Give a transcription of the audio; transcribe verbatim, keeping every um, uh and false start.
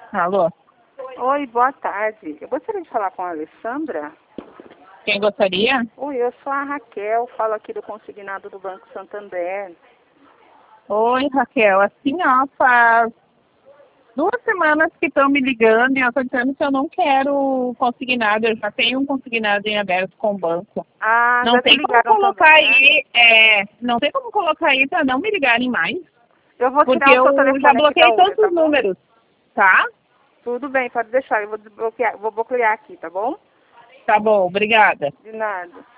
Alô? Oi, boa tarde. Eu gostaria de falar com a Alessandra. Quem gostaria? Oi, eu sou a Raquel, falo aqui do consignado do Banco Santander. Oi, Raquel. Assim, ó, faz duas semanas que estão me ligando e eu estou dizendo que eu não quero consignado. Eu já tenho um consignado em aberto com o banco. Ah, Não já te tem como ligaram colocar também, né? aí, é, não tem como colocar aí para não me ligarem mais, Eu vou porque tirar o seu eu já telefone aqui da bloqueei orelha, todos tá os bom? números, tá? Tudo bem, pode deixar. Eu vou desbloquear, vou bloquear aqui, tá bom? Tá bom, obrigada. De nada.